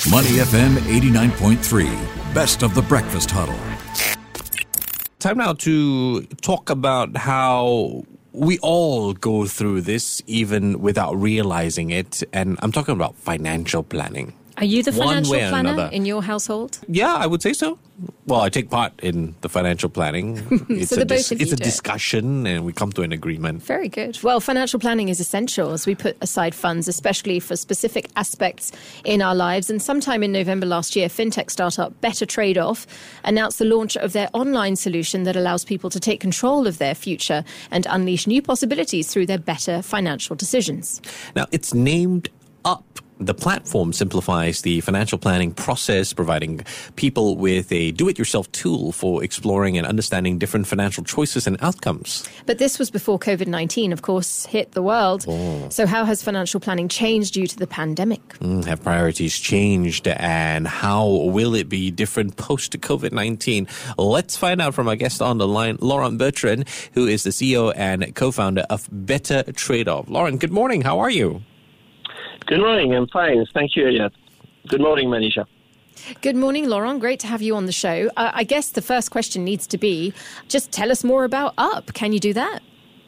Money FM 89.3, best of the breakfast huddle. Time now to talk about how we all go through this even without realizing it. And I'm talking about financial planning. Are you the financial One way or planner another. in your household? Yeah, I would say so. Well, I take part in the financial planning. It's the both of you it's a do it. discussion and we come to an agreement. Very good. Well, financial planning is essential as we put aside funds, especially for specific aspects in our lives. And sometime in November last year, fintech startup Better Trade-Off announced the launch of their online solution that allows people to take control of their future and unleash new possibilities through their better financial decisions. Now, it's named Up. The platform simplifies the financial planning process, providing people with a do-it-yourself tool for exploring and understanding different financial choices and outcomes. But this was before COVID-19, of course, hit the world. So how has financial planning changed due to the pandemic? Have priorities changed, and how will it be different post-COVID-19? Let's find out from our guest on the line, Laurent Bertrand, who is the CEO and co-founder of Better Trade-Off. Laurent, good morning. How are you? Good morning. I'm fine. Thank you, Elliot. Good morning, Manisha. Good morning, Laurent. Great to have you on the show. I guess the first question needs to be, just tell us more about Up. Can you do that?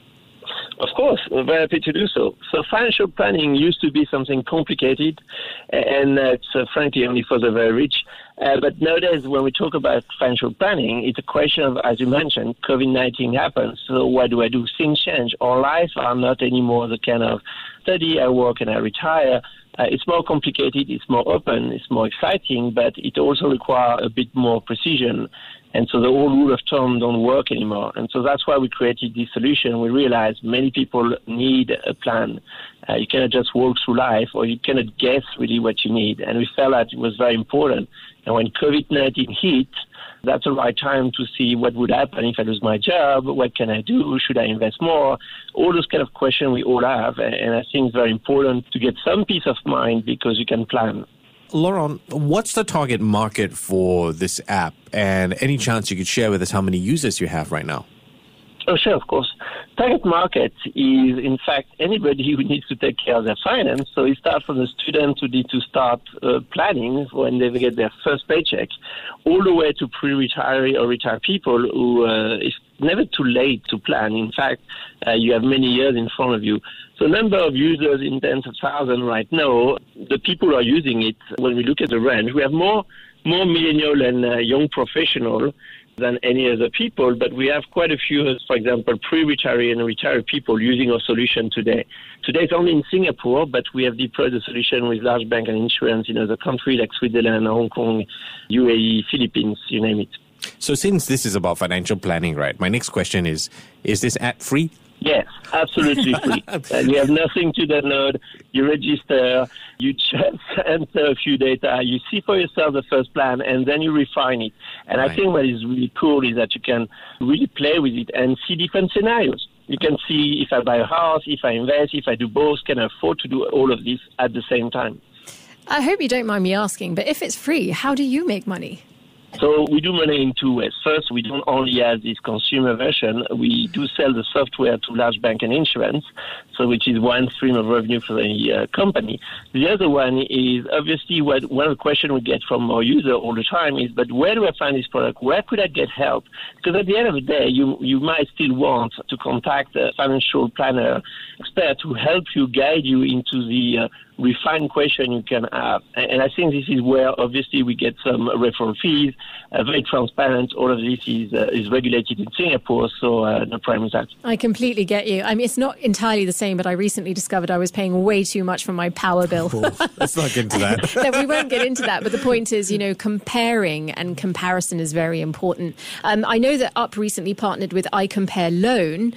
Of course, we're very happy to do so. So financial planning used to be something complicated, and it's frankly only for the very rich. But nowadays, when we talk about financial planning, it's a question of, as you mentioned, COVID-19 happens. So what do I do? Things change. Our lives are not anymore the kind of study, I work and I retire. It's more complicated, it's more open, it's more exciting, but it also requires a bit more precision. And so the old rule of thumb don't work anymore. And so that's why we created this solution. We realized many people need a plan. You cannot just walk through life, or you cannot guess really what you need. And we felt that it was very important. And when COVID-19 hit, that's the right time to see what would happen if I lose my job, what can I do, should I invest more? All those kind of questions we all have. And I think it's very important to get some peace of mind because you can plan. Laurent, what's the target market for this app? And any chance you could share with us how many users you have right now? Oh, sure, of course. Target market is, in fact, anybody who needs to take care of their finance. So it starts from the students who need to start planning when they get their first paycheck, all the way to pre-retiree or retired people who it's never too late to plan. In fact, you have many years in front of you. So number of users in tens of thousands right now, the people who are using it, when we look at the range, we have more millennial and young professional than any other people, but we have quite a few, for example, pre-retiree and retired people using our solution today. Today it's only in Singapore, but we have deployed the solution with large bank and insurance in other countries like Switzerland, Hong Kong, UAE, Philippines, you name it. So since this is about financial planning, right, my next question is this app free? Yes, absolutely free. And you have nothing to download. You register, you just enter a few data, you see for yourself the first plan, and then you refine it. And Right. I think what is really cool is that you can really play with it and see different scenarios. You can see if I buy a house, if I invest, if I do both, can I afford to do all of this at the same time? I hope you don't mind me asking, but if it's free, how do you make money? So we do money in two ways. First, we don't only have this consumer version. We do sell the software to large bank and insurance, so which is one stream of revenue for the company. The other one is obviously one of the questions we get from our user all the time is, but where do I find this product? Where could I get help? Because at the end of the day, you might still want to contact a financial planner expert to help you, guide you into the refined question you can have. And I think this is where obviously we get some referral fees, very transparent. All of this is regulated in Singapore, so no problem with that. I completely get you. I mean, it's not entirely the same, but I recently discovered I was paying way too much for my power bill. Let's not get into that. No, we won't get into that. But the point is, comparing and comparison is very important. I know that Up recently partnered with iCompare Loan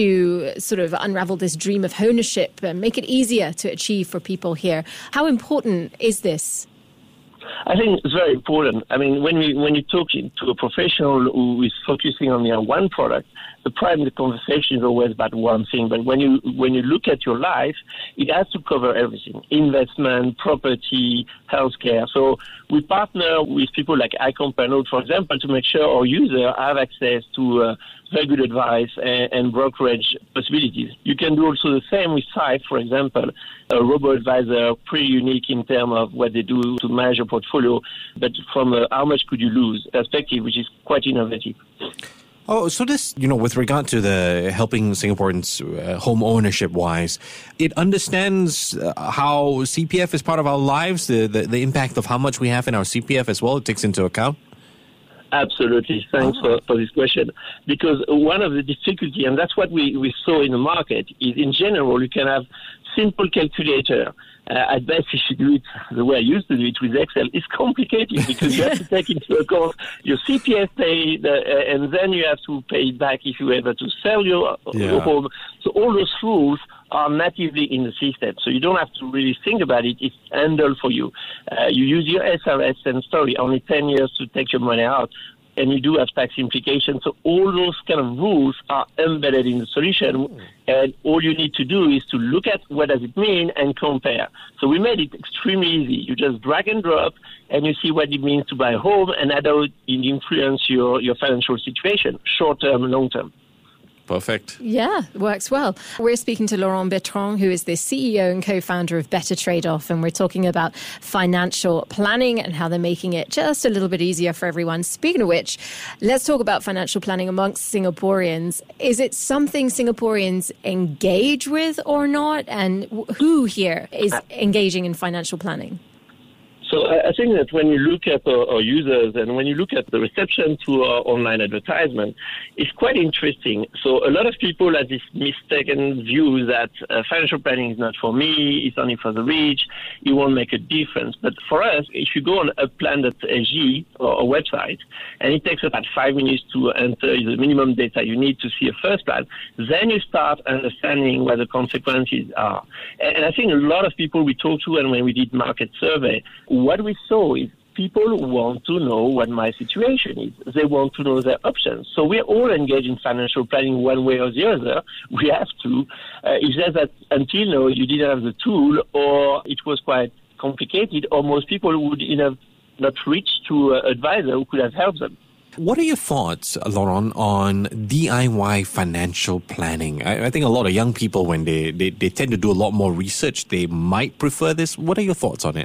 to sort of unravel this dream of ownership and make it easier to achieve for people here. How important is this? I think it's very important. I mean, when you talk to a professional who is focusing on one product, the primary conversation is always about one thing. But when you look at your life, it has to cover everything: investment, property, healthcare. So we partner with people like iCompare, for example, to make sure our users have access to very good advice and brokerage possibilities. You can do also the same with Sight, for example, a robo-advisor, pretty unique in terms of what they do to manage your portfolio, but from a how much could you lose perspective, which is quite innovative. Oh, so this, with regard to the helping Singaporeans home ownership wise, it understands how CPF is part of our lives, the impact of how much we have in our CPF as well. It takes into account. Absolutely. Thanks for this question. Because one of the difficulty, and that's what we saw in the market, is in general, you can have simple calculator. At best, if you do it the way I used to do it with Excel, it's complicated because you have to take into account your CPF paid, and then you have to pay it back if you ever to sell your home. So all those rules are natively in the system. So you don't have to really think about it. It's handled for you. You use your SRS and story, only 10 years to take your money out. And you do have tax implications. So all those kind of rules are embedded in the solution. And all you need to do is to look at what does it mean and compare. So we made it extremely easy. You just drag and drop and you see what it means to buy a home and how it influence your financial situation, short-term, long-term. Perfect. Yeah, works well. We're speaking to Laurent Bertrand, who is the CEO and co-founder of Better Trade-Off, and we're talking about financial planning and how they're making it just a little bit easier for everyone. Speaking of which, let's talk about financial planning amongst Singaporeans. Is it something Singaporeans engage with or not? And who here is engaging in financial planning? So I think that when you look at our users and when you look at the reception to our online advertisement, it's quite interesting. So a lot of people have this mistaken view that financial planning is not for me, it's only for the rich, it won't make a difference. But for us, if you go on uplan.sg or a website, and it takes about 5 minutes to enter the minimum data you need to see a first plan, then you start understanding what the consequences are. And I think a lot of people we talked to, and when we did market survey, what we saw is people want to know what my situation is. They want to know their options. So we're all engaged in financial planning one way or the other. We have to. It's just that until now, you didn't have the tool, or it was quite complicated, or most people would have not reached to an advisor who could have helped them. What are your thoughts, Laurent, on DIY financial planning? I think a lot of young people, when they tend to do a lot more research, they might prefer this. What are your thoughts on it?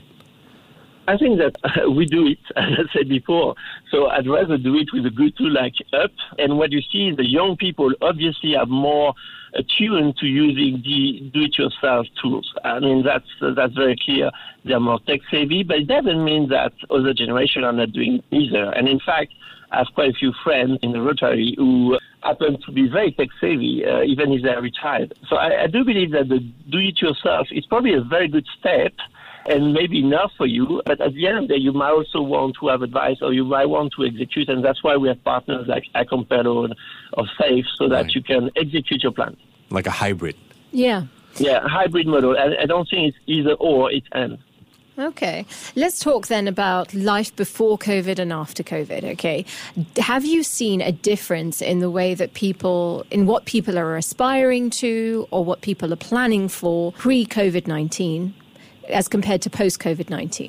I think that we do it, as I said before. So I'd rather do it with a good tool like Up. And what you see is the young people obviously are more attuned to using the do-it-yourself tools. I mean, that's very clear. They're more tech-savvy, but it doesn't mean that other generations are not doing it either. And in fact, I have quite a few friends in the Rotary who happen to be very tech-savvy, even if they're retired. So I do believe that the do-it-yourself is probably a very good step, and maybe enough for you, but at the end of the day, you might also want to have advice, or you might want to execute, and that's why we have partners like Acompelo or Safe, so that you can execute your plan. Like a hybrid. Yeah. Yeah, a hybrid model. I don't think it's either or, it's and. Okay. Let's talk then about life before COVID and after COVID, okay? Have you seen a difference in the way that in what people are aspiring to, or what people are planning for pre-COVID-19? As compared to post-COVID-19?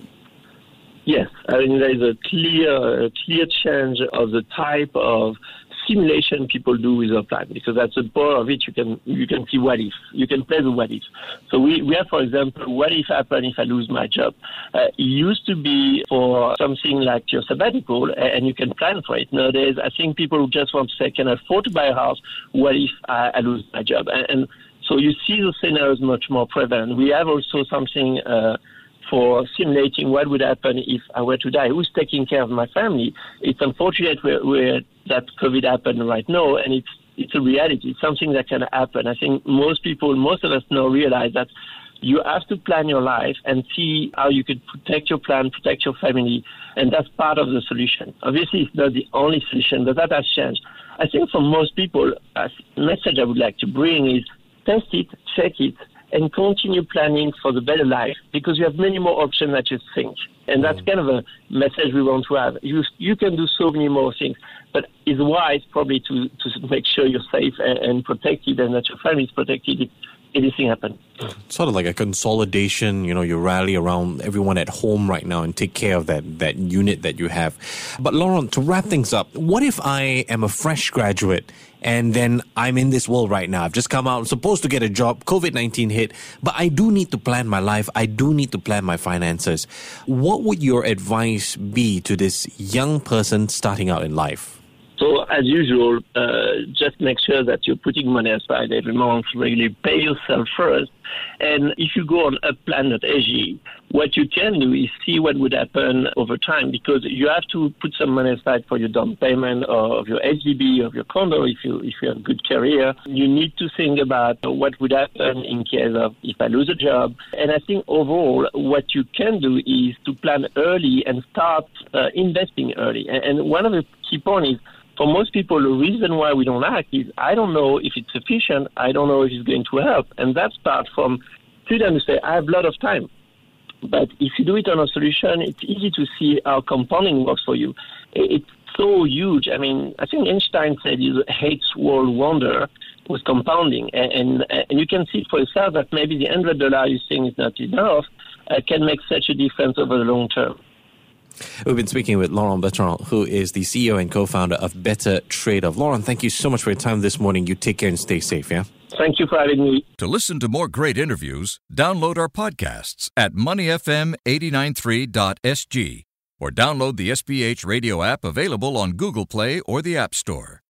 Yes, I mean, there is a clear change of the type of simulation people do with their plan, because that's the power of it. You can see what if. You can play the what if. So we have, for example, what if happen if I lose my job? It used to be for something like your sabbatical, and you can plan for it. Nowadays, I think people who just want to say, can I afford to buy a house? What if I lose my job? And so you see the scenarios much more prevalent. We have also something for simulating what would happen if I were to die. Who's taking care of my family? It's unfortunate where that COVID happened right now, and it's a reality. It's something that can happen. I think most of us now realize that you have to plan your life and see how you could protect your plan, protect your family, and that's part of the solution. Obviously, it's not the only solution, but that has changed. I think for most people, a message I would like to bring is test it, check it, and continue planning for the better life, because you have many more options than you think. And that's kind of a message we want to have. You can do so many more things, but it's wise probably to make sure you're safe and protected, and that your family is protected if anything happens. Sort of like a consolidation, you rally around everyone at home right now and take care of that unit that you have. But Laurent, to wrap things up, what if I am a fresh graduate and then I'm in this world right now. I've just come out, I'm supposed to get a job, COVID-19 hit, but I do need to plan my life. I do need to plan my finances. What would your advice be to this young person starting out in life? So, as usual, just make sure that you're putting money aside every month. Really pay yourself first. And if you go on upplan.sg, what you can do is see what would happen over time, because you have to put some money aside for your down payment of your HDB, of your condo, if you have a good career. You need to think about what would happen in case of if I lose a job. And I think overall, what you can do is to plan early and start investing early. And one of the key points is, for most people, the reason why we don't act is, I don't know if it's sufficient, I don't know if it's going to help. And that starts from freedom to say, I have a lot of time. But if you do it on a solution, it's easy to see how compounding works for you. It's so huge. I mean, I think Einstein said his eighth world wonder was compounding. And you can see for yourself that maybe the $100 you think is not enough can make such a difference over the long term. We've been speaking with Laurent Bertrand, who is the CEO and co-founder of Better Trade-Off. Laurent, thank you so much for your time this morning. You take care and stay safe, yeah? Thank you for having me. To listen to more great interviews, download our podcasts at moneyfm893.sg or download the SPH radio app available on Google Play or the App Store.